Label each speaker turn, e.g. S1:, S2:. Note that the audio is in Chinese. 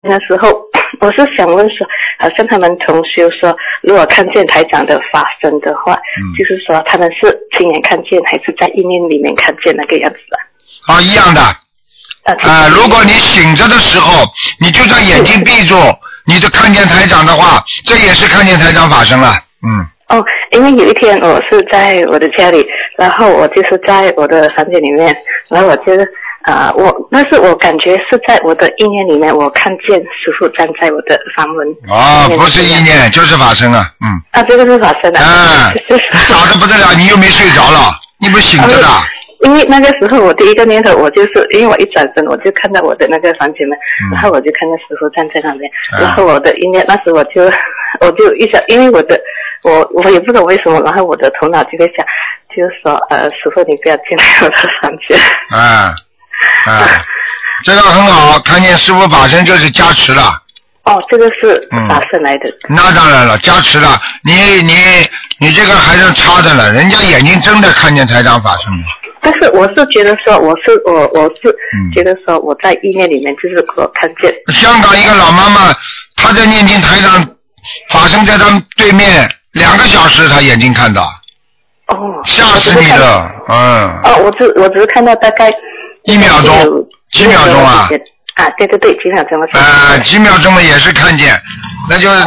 S1: 那时候，我是想问说，好像他们同修说，如果看见台长的法身的话，就是说他们是亲眼看见，还是在意念里面看见那个样子啊？
S2: 一样的。如果你醒着的时候，你就算眼睛闭住，你就看见台长的话，这也是看见台长法身了。
S1: 因为有一天我是在我的家里，然后我就是在我的房间里面，然后我就是但是我感觉是在我的意念里面，我看见师父站在我的房门。
S2: 不是意念，就是法身啊。
S1: 这个是法身啊。
S2: 早的不得了，你又没睡着了，你不醒着的。
S1: 因为那个时候我第一个念头，我就是因为我一转身我就看到我的那个房间门，然后我就看到师父站在那边，然后我的意念那时我就一想，因为我也不懂为什么，然后我的头脑就会想，就是说师父你不要进来我的房间。
S2: 这个很好，看见师父法身就是加持了。
S1: 这个是法身来的。
S2: 那当然了，加持了。你这个还是差的了，人家眼睛真的看见台长法身了。
S1: 但是我是觉得说，我是觉得说我在意念里面就是我看见。
S2: 香港一个老妈妈，她在念经，台长法身在她对面2个小时，她眼睛看到。吓死你了。
S1: 我只是看到大概
S2: 1秒钟，几秒钟啊？
S1: 对，几秒钟的。
S2: 几秒钟的也是看见，那就